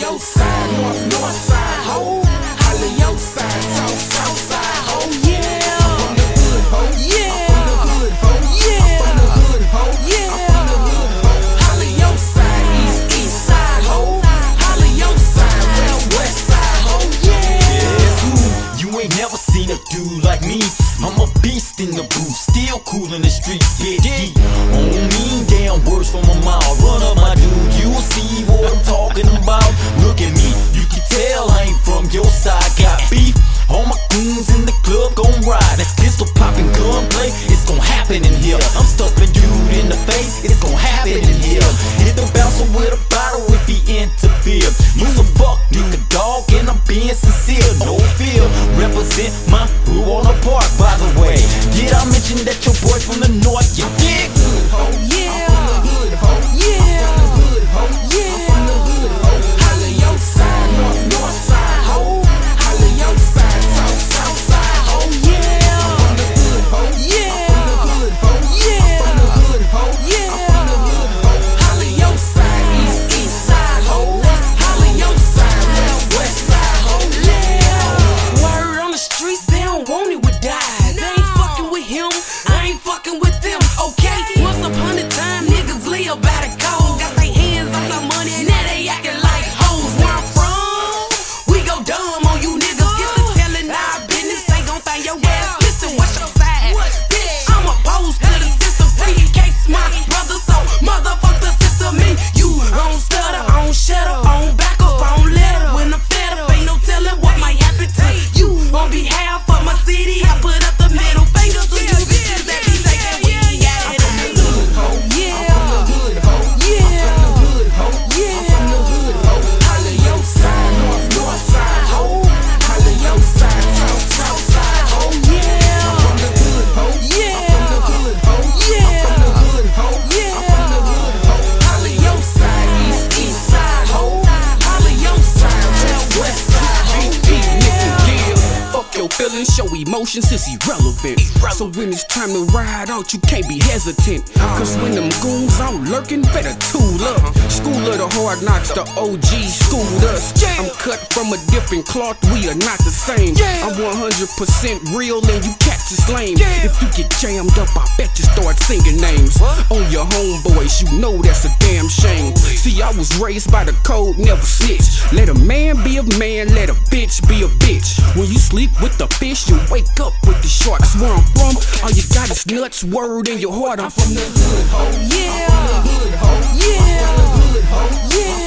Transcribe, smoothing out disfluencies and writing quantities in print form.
your side, north side, ho. Holla your side, south side, ho. Yeah. I'm from the hood, ho. Yeah. I'm from the hood, ho. Yeah. I'm from the hood, ho. Yeah. I'm from the hood, ho. Holla your side, east side, ho. Holla your side, west side, ho. Yeah. You ain't never seen a dude like me. I'm a beast in the booth, still cool in the streets, get deep. On mean damn words from my mouth. Run up my dude, you'll see what I'm talking about. Look at me, you can tell I ain't from your side. Got beef, all my goons in the club gon' ride. That's pistol popping gunplay, it's gon' happen in here. I'm stuffing dude in the face, it's gon' happen in here. Hit the bouncer with a bottle if he interfere. You's a fuck nigga dog and I'm being sincere, no fear. Represent my boo on the park, by the way. Did I mention that your boy from the north, you dig? Yeah. I'm from the hood, ho. Yeah. I'm from the hood, ho. Yeah. I'm from the hood, ho. Holla your side, north side, ho. Holla your side, south side, ho. Yeah. I'm from the hood, ho. Yeah. I'm from the hood, ho. Yeah. I'm from the hood, ho. Yeah. I'm from the hood, ho. Holla your side, east side, ho. Holla your side, west side, ho. Yeah. Word on the streets, they don't want it with die. They ain't fucking with him, I ain't fucking with them. Okay, once upon a time, niggas live by the code. Got their hands on some money, now they acting like hoes. Where I'm from, we go dumb on you niggas. Get to telling our business, they gon' find your ass. Listen, what's your side? I'm opposed to the system, free in case my brother. So motherfuck the system, me. You don't stutter, I don't shut up, I don't back up, I don't let up. When I'm fed up, ain't no telling what might happen to you. On behalf of my city, I put up the middle finger to you bitches that be taking we got it. I'm from the hood, ho. Yeah. I'm from the hood, ho. Yeah. I'm from the hood, ho. Yeah. I'm from the hood, ho. Holla your side, north side, ho. Holla your side, south side, ho. Yeah. I'm from the hood, ho. Yeah. I'm from the hood, ho. Yeah. I'm from the hood, ho. Yeah. I'm from the hood, ho. Holla your side, east side, ho. Holla your side, west side, ho. Fuck your feelings, show emotions, it's irrelevant. So when it's time to ride out, you can't be hesitant. Cause when them goons out lurking, better tool up. School of the hard knocks, the OG schooled us. I'm cut from a different cloth, we are not the same. I'm 100% real and you cats is lame. If you get jammed up, I bet you start singing names on your homeboys, you know that's a damn shame. See, I was raised by the code, never snitch. Let a man be a man, let a bitch be a bitch. When you sleep with the fish, you wake up with the sharks. Where I'm from, all you got is nuts, word in your heart. I'm from the hood, ho. Yeah. I'm from the hood, ho. Yeah. I'm from the hood, ho. Yeah.